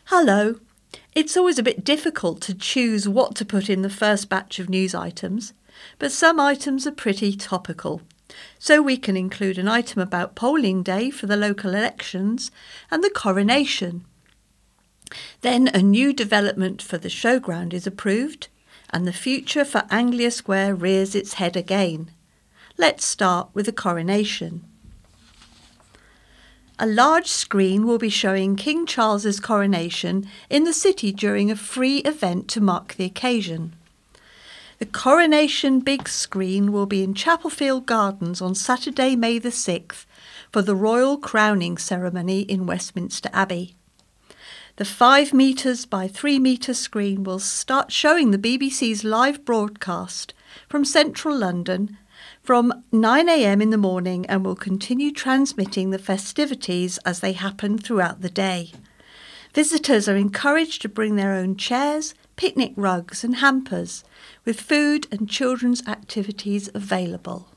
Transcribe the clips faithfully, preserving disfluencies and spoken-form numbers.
Hello. It's always a bit difficult to choose what to put in the first batch of news items, but some items are pretty topical. So we can include an item about polling day for the local elections and the coronation. Then a new development for the showground is approved, and the future for Anglia Square rears its head again. Let's start with the coronation. A large screen will be showing King Charles's coronation in the city during a free event to mark the occasion. The coronation big screen will be in Chapelfield Gardens on Saturday, May the sixth, for the royal crowning ceremony in Westminster Abbey. The five metres by three metre screen will start showing the B B C's live broadcast from central London from nine a m in the morning and will continue transmitting the festivities as they happen throughout the day. Visitors are encouraged to bring their own chairs, picnic rugs and hampers, with food and children's activities available.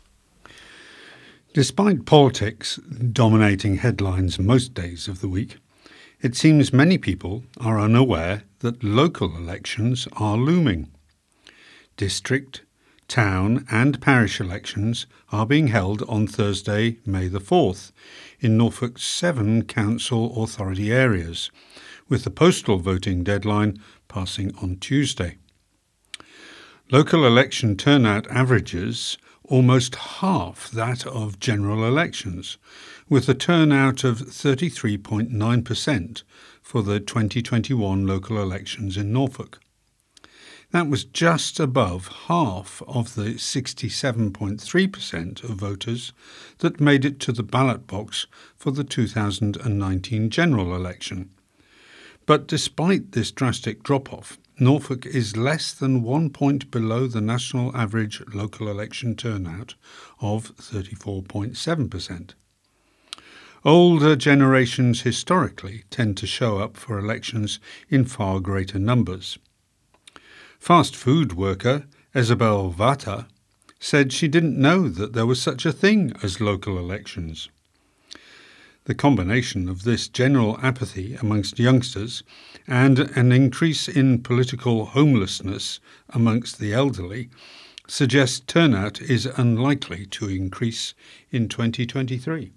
Despite politics dominating headlines most days of the week, it seems many people are unaware that local elections are looming. District, town and parish elections are being held on Thursday, May the fourth, in Norfolk's seven council authority areas, with the postal voting deadline passing on Tuesday. Local election turnout averages almost half that of general elections, with a turnout of thirty-three point nine percent for the twenty twenty-one local elections in Norfolk. That was just above half of the sixty-seven point three percent of voters that made it to the ballot box for the two thousand nineteen general election. But despite this drastic drop-off, Norfolk is less than one point below the national average local election turnout of thirty-four point seven percent. Older generations historically tend to show up for elections in far greater numbers. Fast food worker Isabel Vata said she didn't know that there was such a thing as local elections. The combination of this general apathy amongst youngsters and an increase in political homelessness amongst the elderly suggests turnout is unlikely to increase in twenty twenty-three.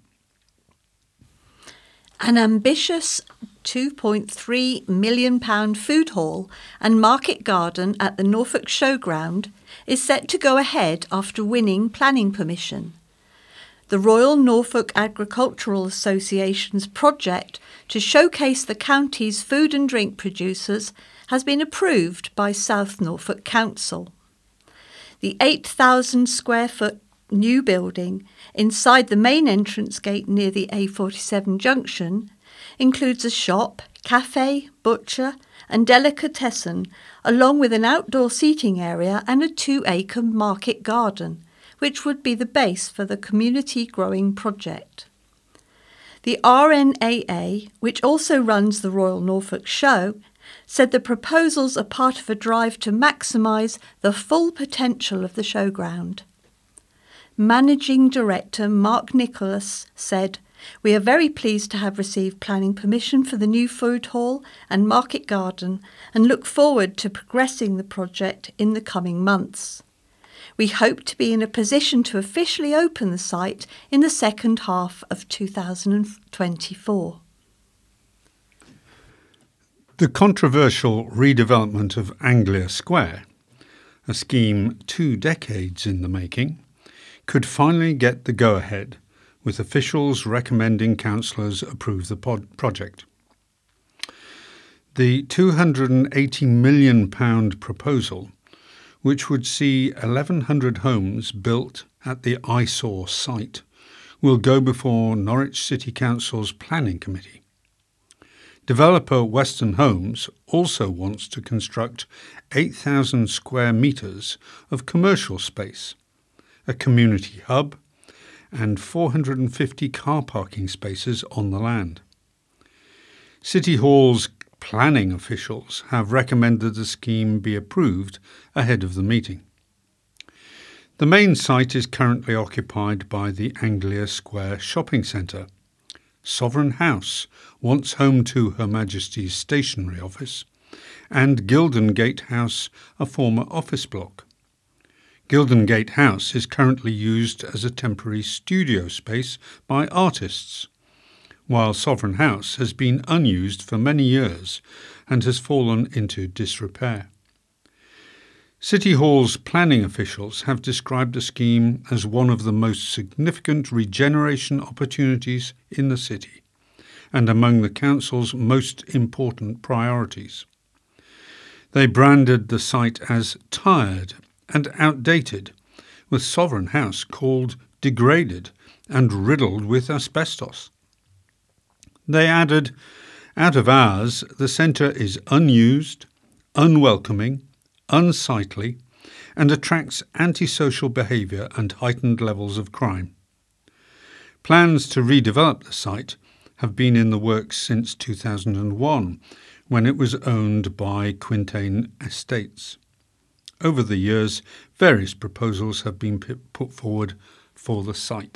An ambitious two point three million pounds food hall and market garden at the Norfolk Showground is set to go ahead after winning planning permission. The Royal Norfolk Agricultural Association's project to showcase the county's food and drink producers has been approved by South Norfolk Council. The eight thousand square foot new building inside the main entrance gate near the A forty-seven junction includes a shop, cafe, butcher and delicatessen, along with an outdoor seating area and a two-acre market garden, which would be the base for the community growing project. The R N A A, which also runs the Royal Norfolk Show, said the proposals are part of a drive to maximise the full potential of the showground. Managing Director Mark Nicholas said, "We are very pleased to have received planning permission for the new food hall and market garden and look forward to progressing the project in the coming months. We hope to be in a position to officially open the site in the second half of two thousand twenty-four. The controversial redevelopment of Anglia Square, a scheme two decades in the making, could finally get the go-ahead, with officials recommending councillors approve the pod- project. The two hundred eighty million pounds proposal, which would see eleven hundred homes built at the eyesore site, will go before Norwich City Council's Planning Committee. Developer Western Homes also wants to construct eight thousand square metres of commercial space, a community hub, and four hundred fifty car parking spaces on the land. City Hall's planning officials have recommended the scheme be approved ahead of the meeting. The main site is currently occupied by the Anglia Square Shopping Centre, Sovereign House, once home to Her Majesty's Stationery Office, and Gildon Gate House, a former office block. Gildon Gate House is currently used as a temporary studio space by artists, while Sovereign House has been unused for many years and has fallen into disrepair. City Hall's planning officials have described the scheme as one of the most significant regeneration opportunities in the city and among the council's most important priorities. They branded the site as tired and outdated, with Sovereign House called degraded and riddled with asbestos. They added, out of hours, the centre is unused, unwelcoming, unsightly, and attracts antisocial behaviour and heightened levels of crime. Plans to redevelop the site have been in the works since two thousand one, when it was owned by Quintain Estates. Over the years, various proposals have been put forward for the site.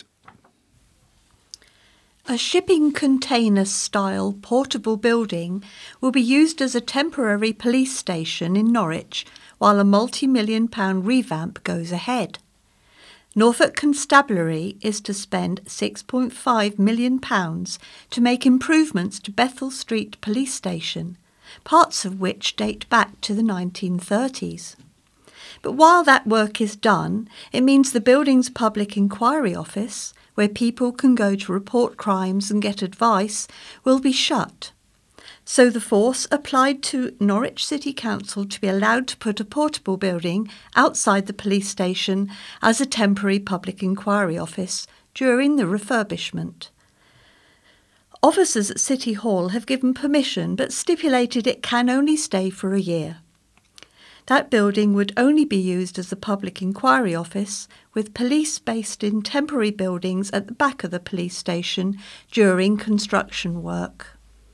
A shipping container-style portable building will be used as a temporary police station in Norwich while a multi-million pound revamp goes ahead. Norfolk Constabulary is to spend six point five million pounds to make improvements to Bethel Street Police Station, parts of which date back to the nineteen thirties. But while that work is done, it means the building's public inquiry office, where people can go to report crimes and get advice, will be shut. So the force applied to Norwich City Council to be allowed to put a portable building outside the police station as a temporary public inquiry office during the refurbishment. Officers at City Hall have given permission but stipulated it can only stay for a year. That building would only be used as a public inquiry office, with police based in temporary buildings at the back of the police station during construction work.